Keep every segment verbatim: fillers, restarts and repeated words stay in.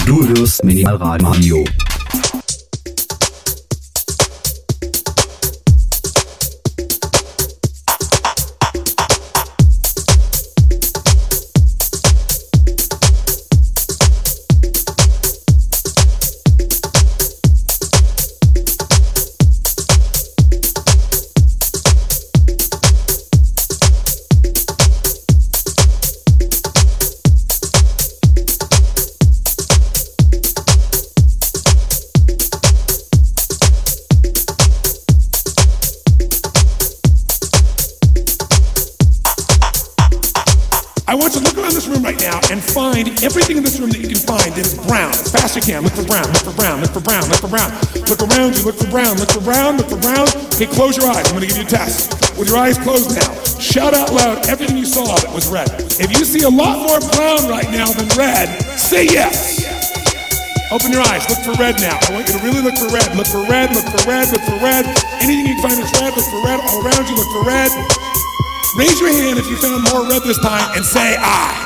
Du hörst Minimalradio. Everything in this room that you can find that is brown, as fast as you can. Look for brown, look for brown, look for brown, look for brown. Look around you, look for brown, look for brown, look for brown. Okay, close your eyes. I'm going to give you a test. With your eyes closed now, shout out loud everything you saw that was red. If you see a lot more brown right now than red, say yes. Open your eyes, look for red now. I want you to really look for red. Look for red, look for red, look for red. Anything you can find that's red, look for red. All around you, look for red. Raise your hand if you found more red this time and say I.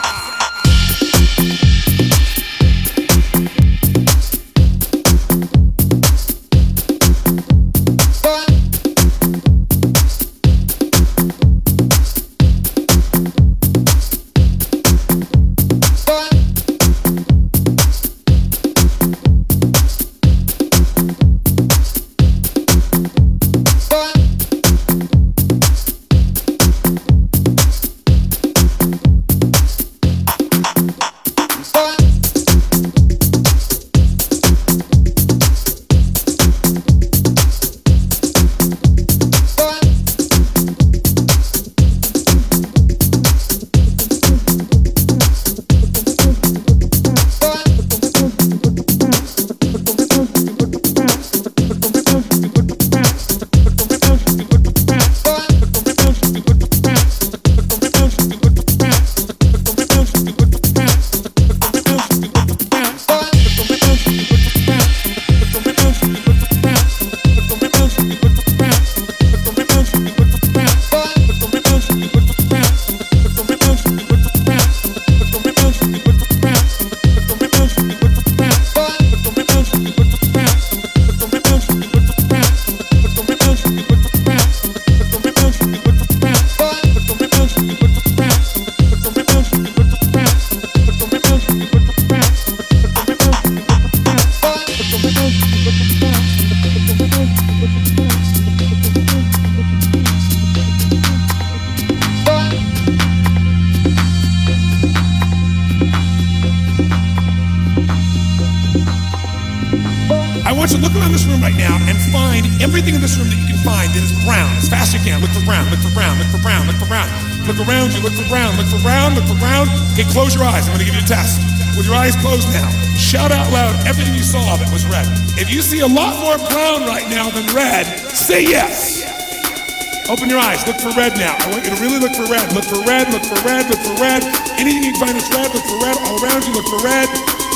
Okay, close your eyes. I'm going to give you a test. With your eyes closed now, shout out loud everything you saw that was red. If you see a lot more brown right now than red, say yes. Open your eyes. Look for red now. I want you to really look for red. Look for red, look for red, look for red. Anything you can find that's red, look for red. All around you, look for red.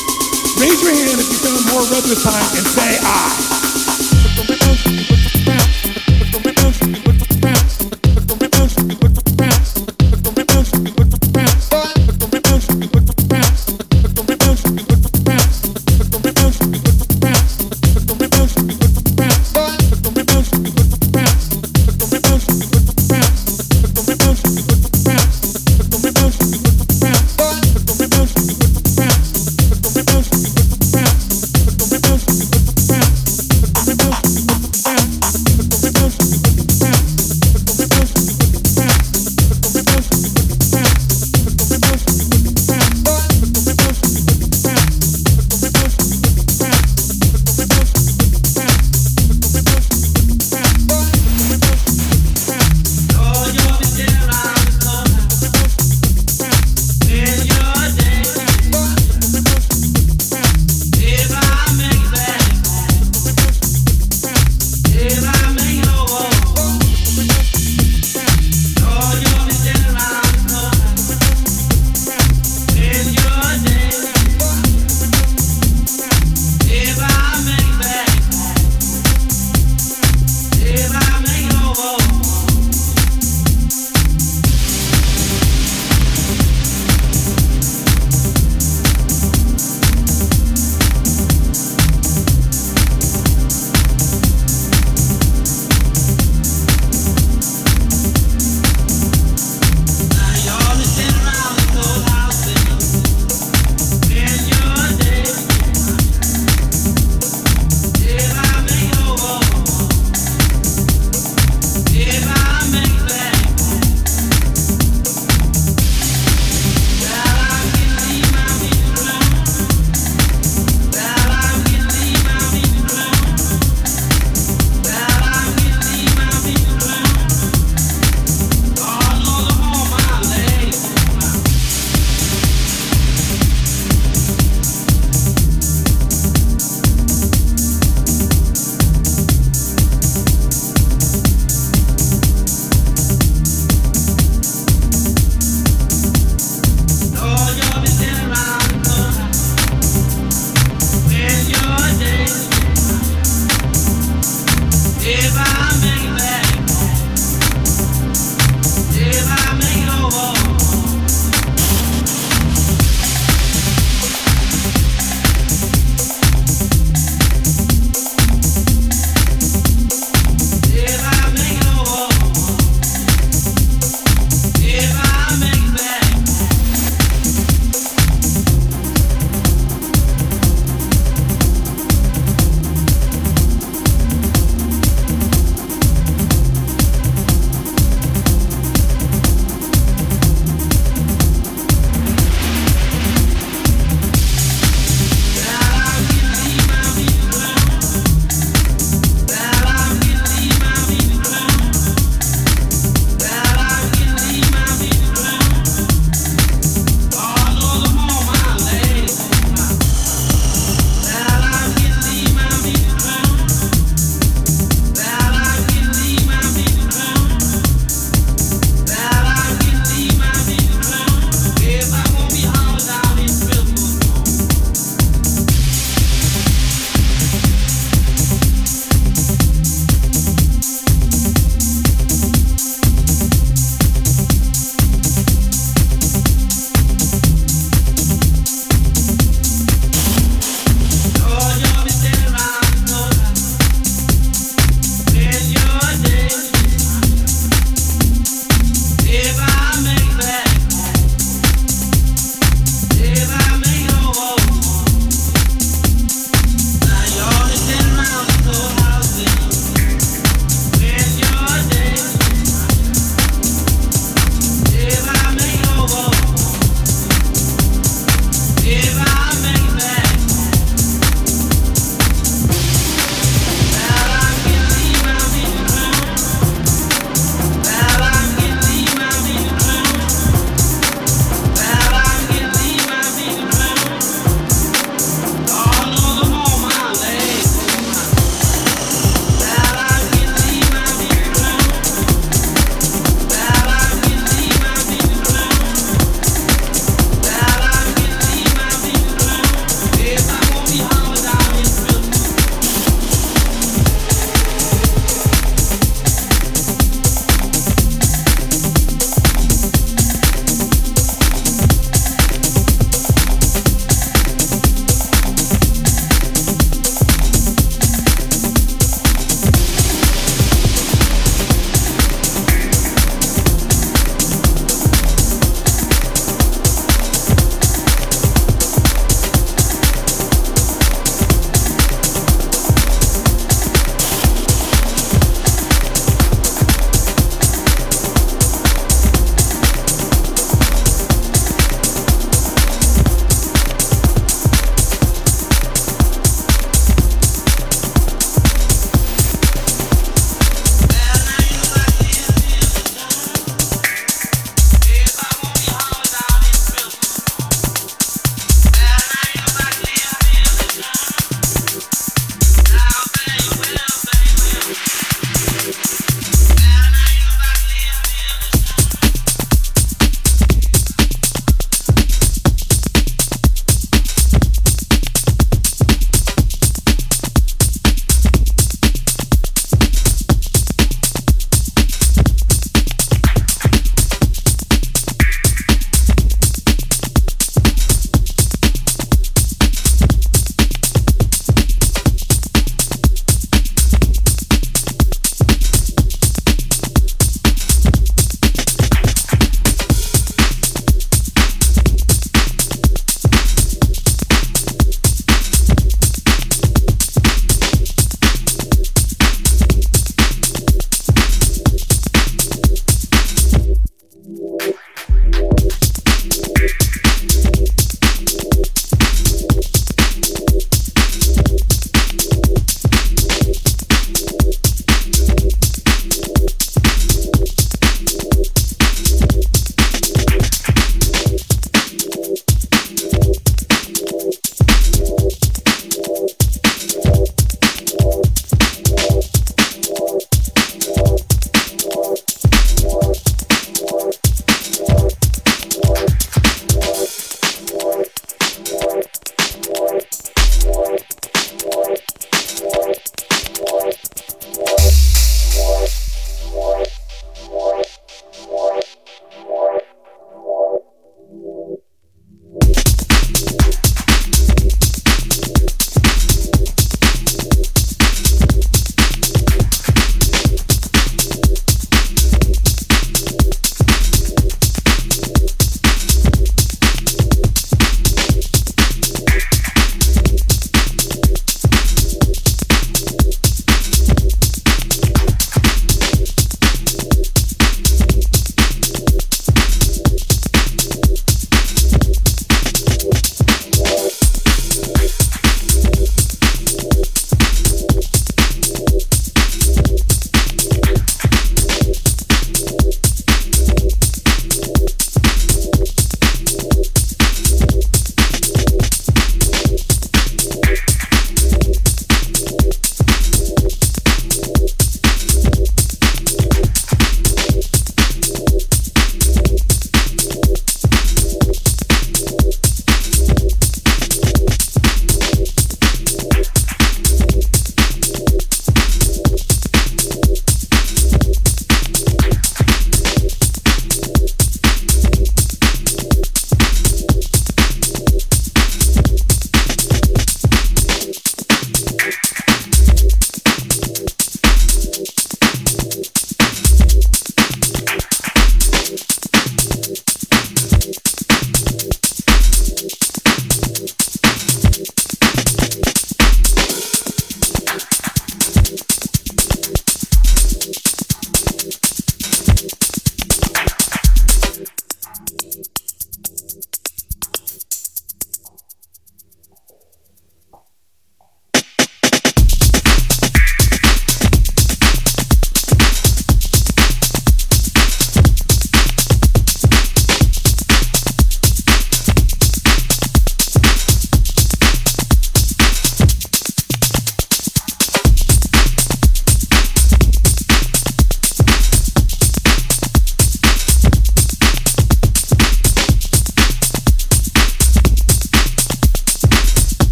Raise your hand if you found more red this time and say I. Look for red, look for brown, look for red, look for brown, look for red, look for brown, look for red, look for brown. Brown.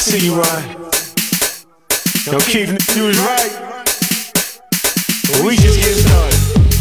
see you ride. Yo, Keith, you was right. But we just getting started.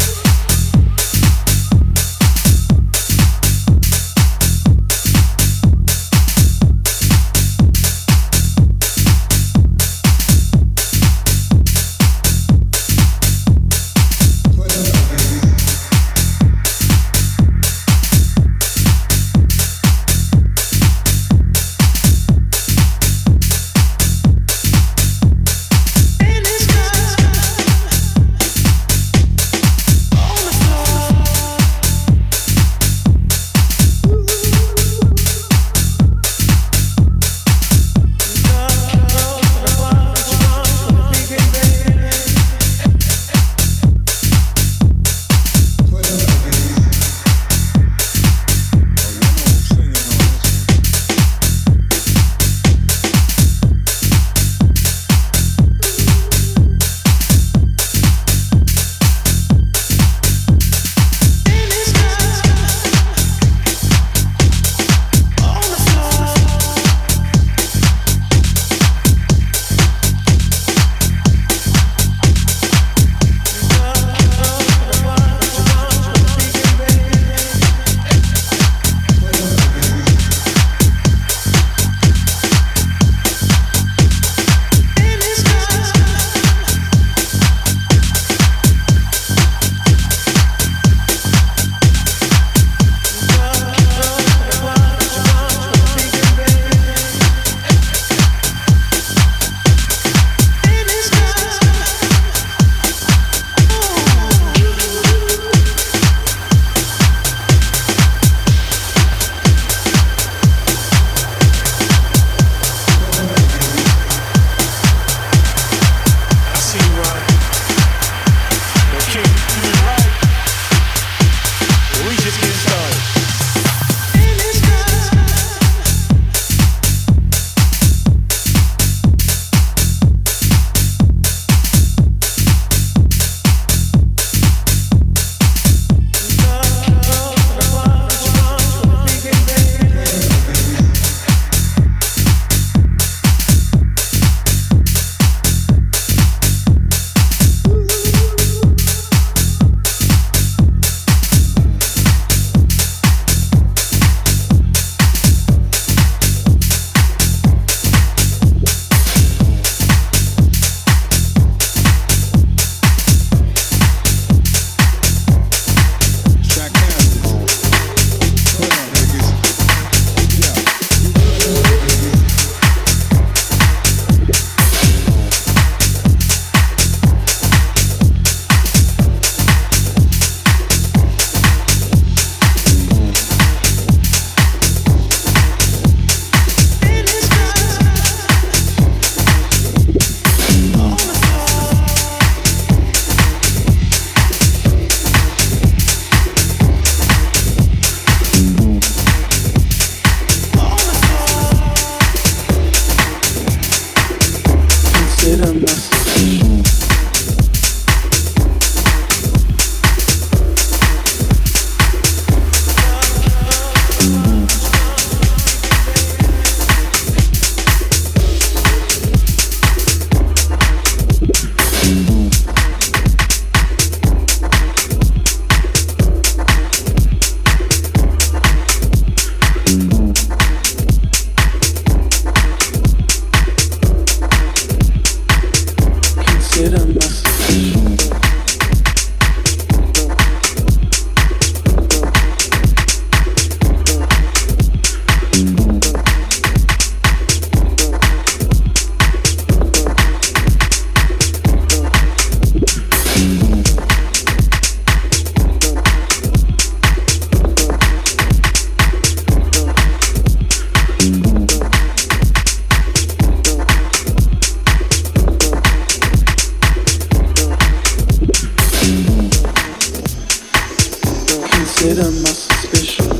Consider my suspicion.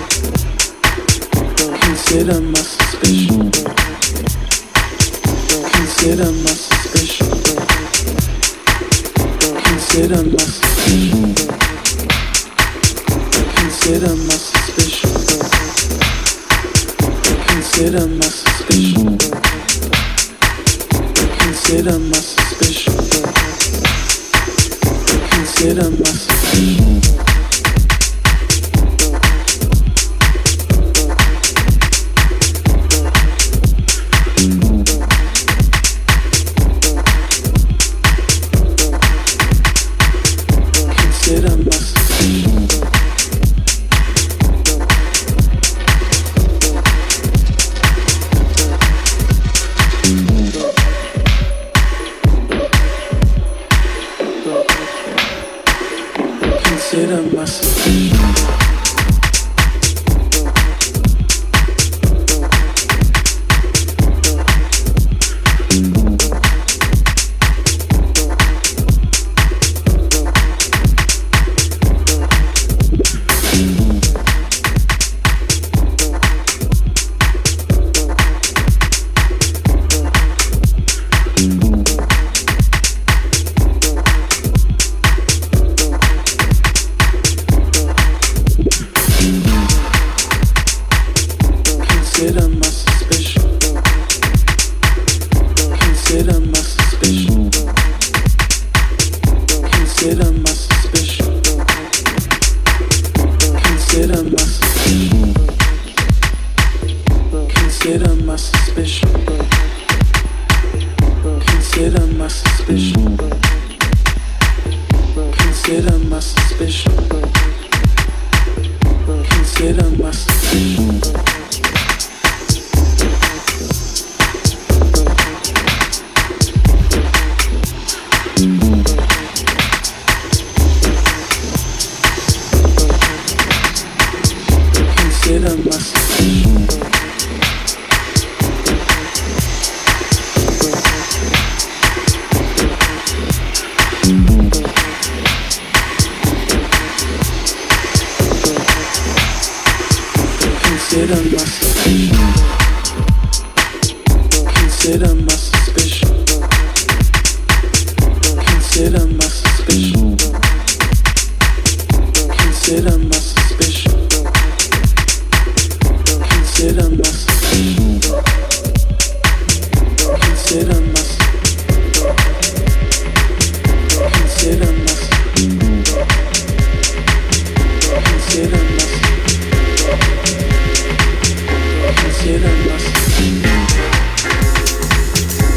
Consider my suspicion. Consider my suspicion. Consider my suspicion. Consider my suspicion. Consider my suspicion. Consider my suspicion. Consider my suspicion. Consider my suspicion. Consider my suspicion. Consider my suspicion. Consider my suspicion. Consider my suspicion. Consider my suspicion. Consider my suspicion. Consider my suspicion. Consider my suspicion. Consider my suspicion. Consider my suspicion. Consider my suspicion. Consider my suspicion. Consider my suspicion. Consider my suspicion. Consider my suspicion. Consider my Consider my Consider my Consider my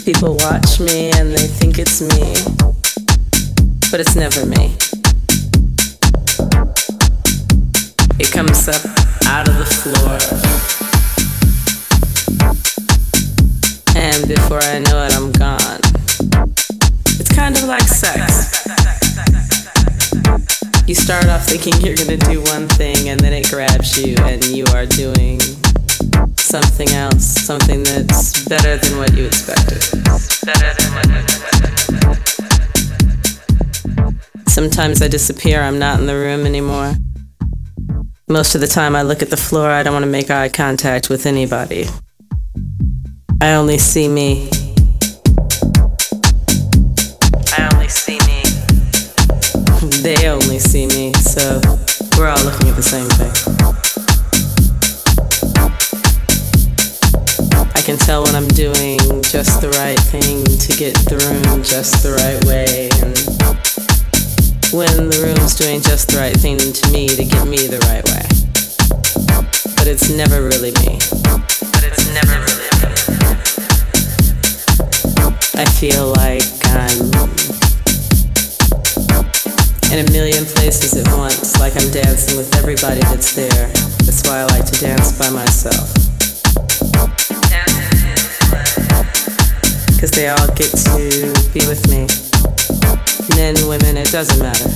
People watch me and they think it's me, but it's never me. It comes up out of the floor, and before I know it, I'm gone. It's kind of like sex. You start off thinking you're gonna do one thing, and then it grabs you, and you are doing something else, something that's better than what you expected. Better than what you expected. Sometimes I disappear, I'm not in the room anymore. Most of the time I look at the floor, I don't want to make eye contact with anybody. I only see me. I only see me. They only see me, so we're all looking at the same thing. I can tell when I'm doing just the right thing to get the room just the right way, and when the room's doing just the right thing to me to get me the right way. But it's never really me. But it's never really me. I feel like I'm in a million places at once, like I'm dancing with everybody that's there. That's why I like to dance by myself. Because they all get to be with me. Men, women, it doesn't matter.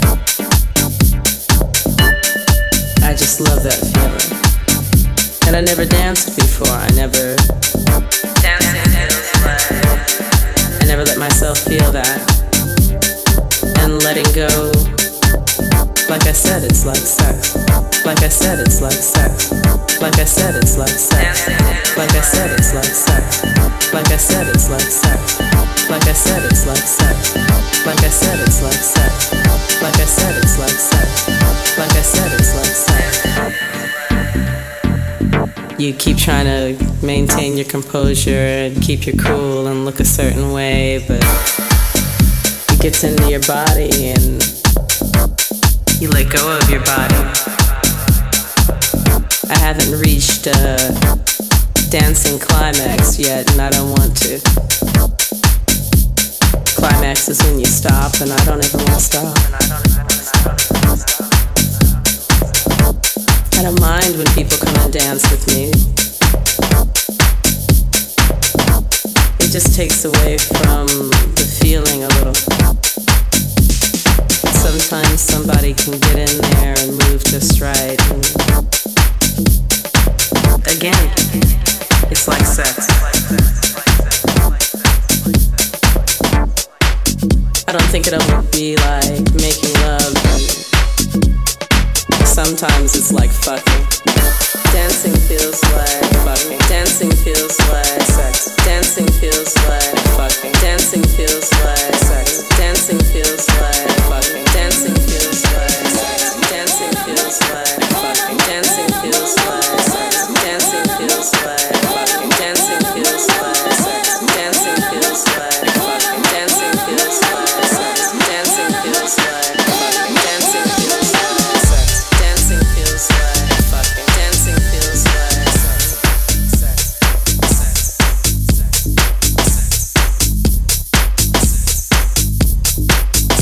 I just love that feeling. And I never danced before. I never dancing feels like I never let myself feel that. And letting go, like I said, it's like sex. Like I said, it's like sex. Like I said, it's like sex. Like I said, it's like sex. Like I said, it's like sex. Like I said, it's like sex. Like I said, it's like sex. Like I said, it's like sex. Like I said, it's like sex. You keep trying to maintain your composure and keep your cool and look a certain way, but it gets into your body and you let go of your body. I haven't reached a dancing climax yet, and I don't want to. Climax is when you stop, and I don't ever want to stop. I don't mind when people come and dance with me. It just takes away from the feeling a little. Sometimes somebody can get in there and move just right. And again, it's like sex. I don't think it'll be like making love. Sometimes it's like fucking. Dancing feels like fucking. Dancing feels like sex. Dancing feels like fucking. Dancing feels like sex. Dancing feels like fucking. Dancing feels like sex. Dancing feels like fucking. Dancing feels like sex. Dancing feels like fucking. Dancing feels like sex. Dancing feels like fucking. Dancing feels like sex. Dancing feels like fucking. Dancing feels like sex. Dancing feels like fucking. Dancing feels like sex. Sex. Sex. Sex.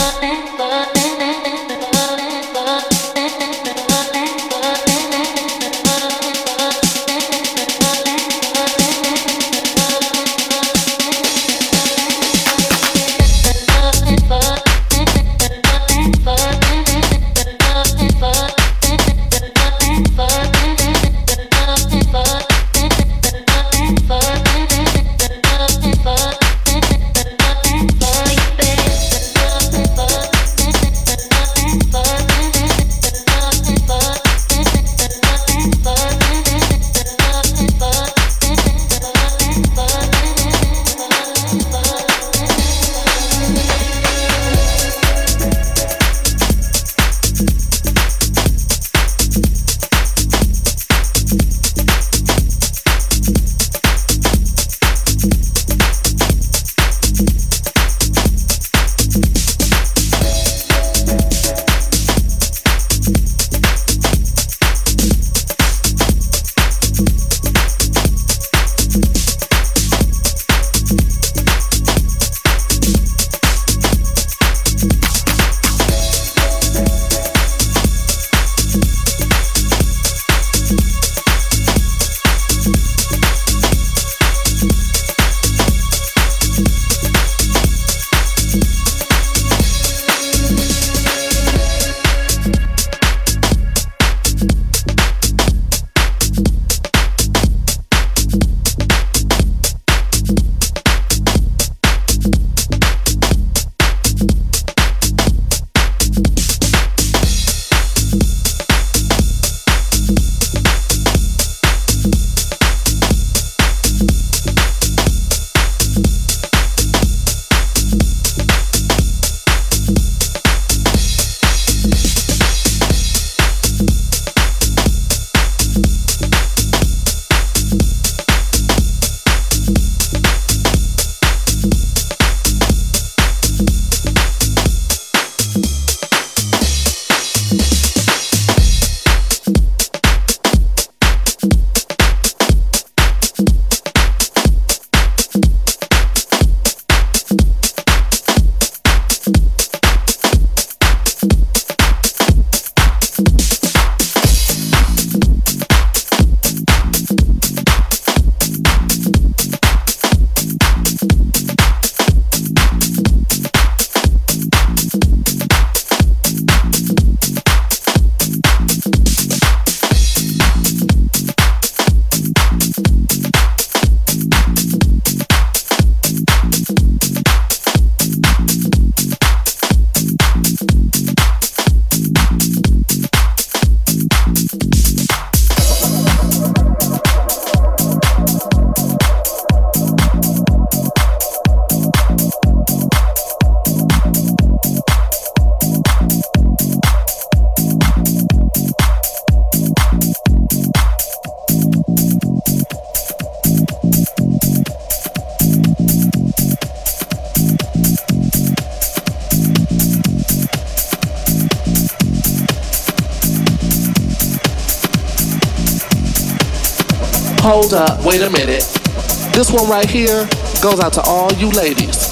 Hold up, wait a minute. This one right here goes out to all you ladies.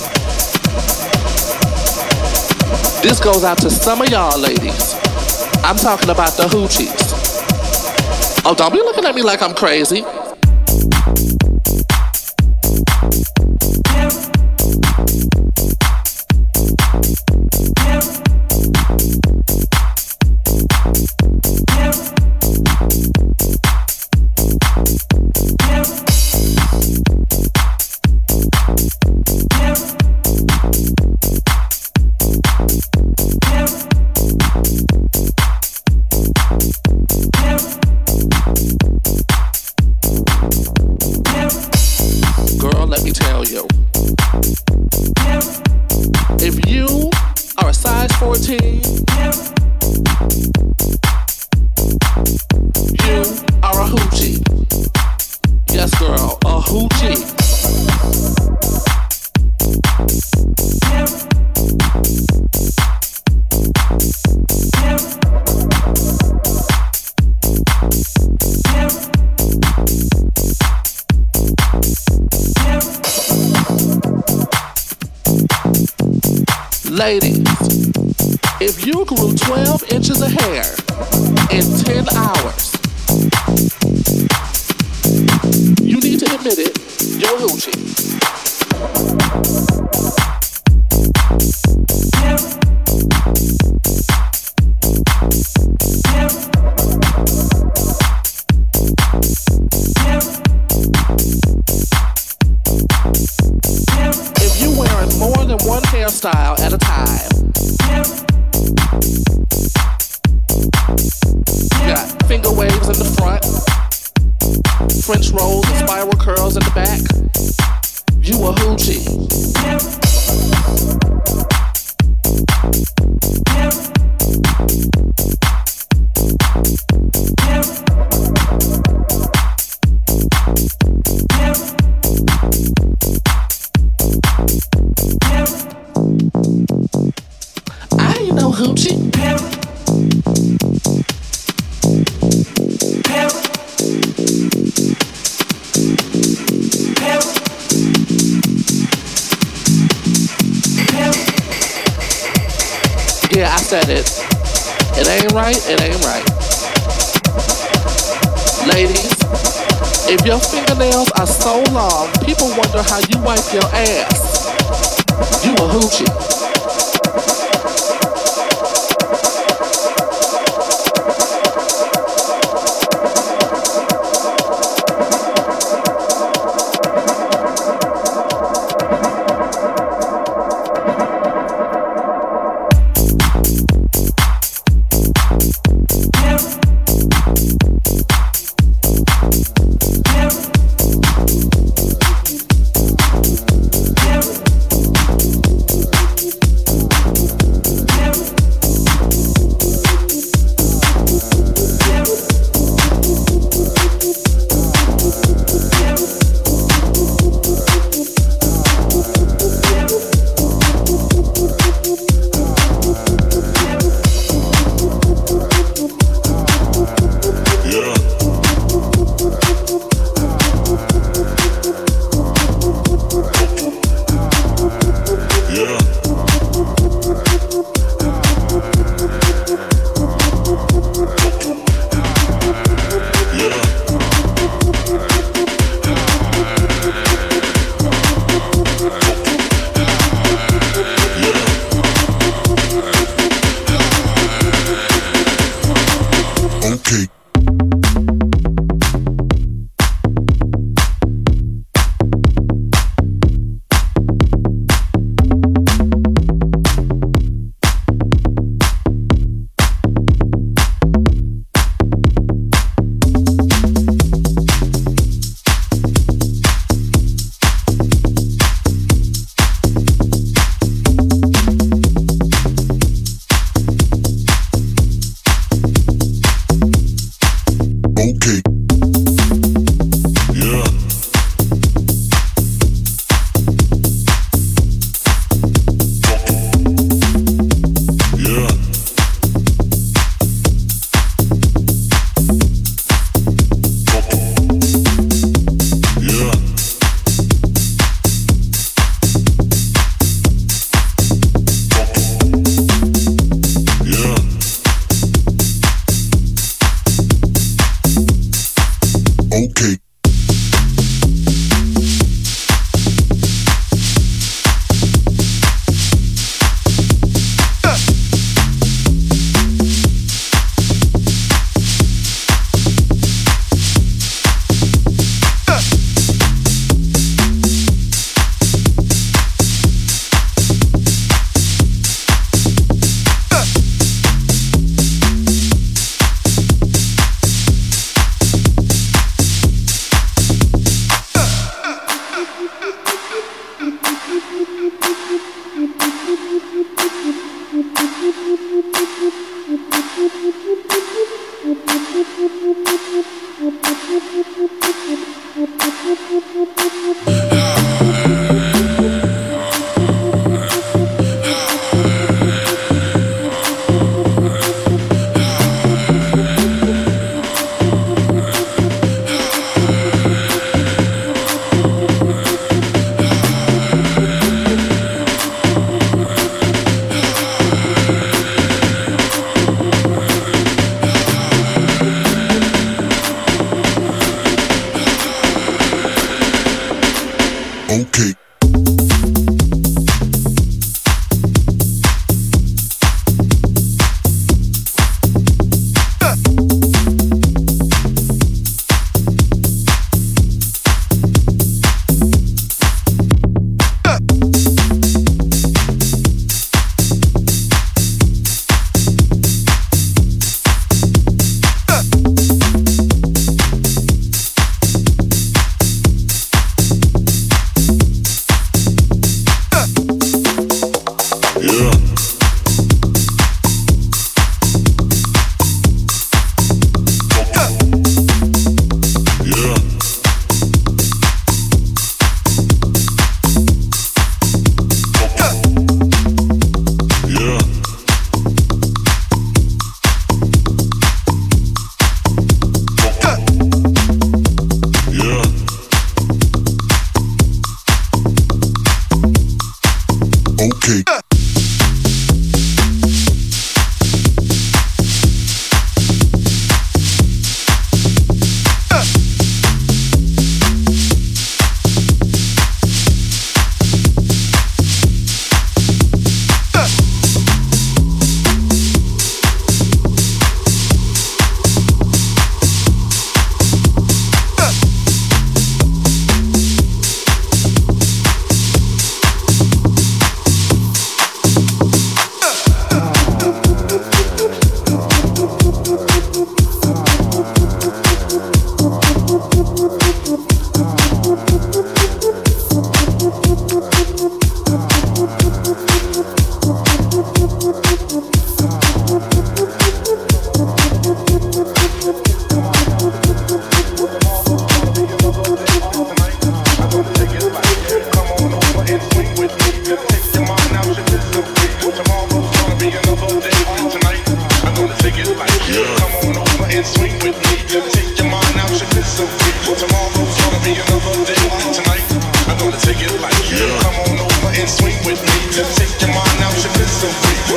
This goes out to some of y'all ladies. I'm talking about the hoochies. Oh, don't be looking at me like I'm crazy. Girl, let me tell you. If you are a size fourteen, you are a hoochie. Yes, girl, a hoochie. Ladies, If you grew twelve inches of hair in ten hours, you need to admit it, you're a hoochie. If you're wearing more than one hairstyle at a time, you got finger waves in the front, French rolls and spiral curls in the back, you a hoochie. I ain't no hoochie. Yeah, I said it. It ain't right, it ain't right. Ladies, if your fingernails are so long, people wonder how you wipe your ass. You a hoochie.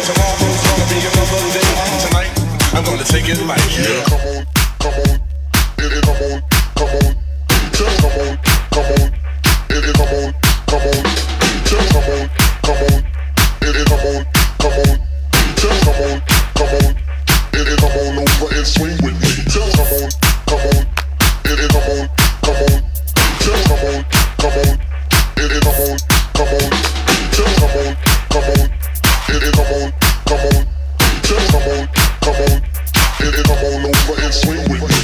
Tomorrow's gonna be another day. Tonight, I'm gonna take it light. Yeah. Come on, come on, it, it, come on, come on, just come on, come on, it, it, come on, come on, just come on, come on, it, it, come on, come on, just come on, come on, it, it, come on over and swing with me. Just come on, come on, it, it, come on, come on, just come on, come on, it, it, come on, come on, just come on, come on, it, it, come on, come on, just come on, come on, it, it, come on over and swing with me.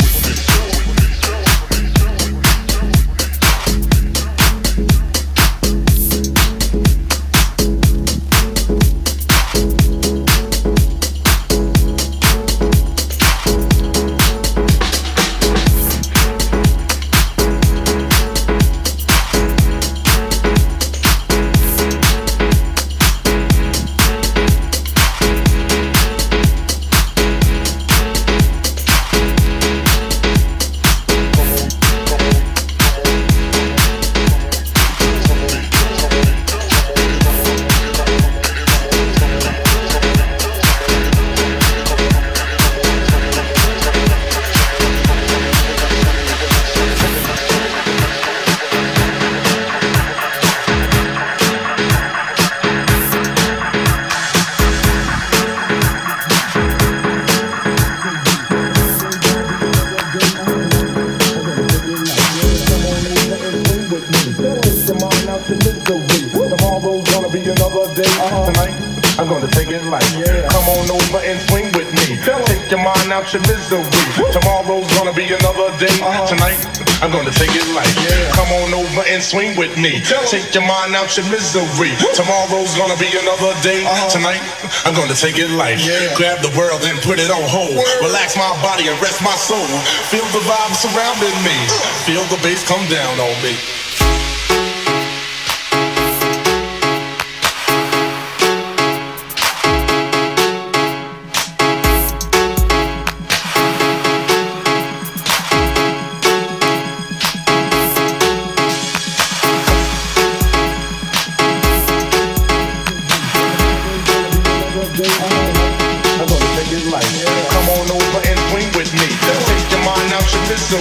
Your misery. Tomorrow's gonna be another day. Uh-huh. Tonight, I'm gonna take it light. Yeah. Come on over and swing with me. Take your mind out your misery. Tomorrow's gonna be another day. Uh-huh. Tonight, I'm gonna take it light. Yeah. Grab the world and put it on hold. Word. Relax my body and rest my soul. Feel the vibe surrounding me. Feel the bass come down on me.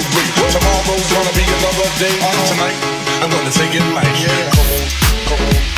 Tomorrow's gonna be another day. Uh-huh. Tonight, I'm gonna take it light. Yeah. Come on, come on.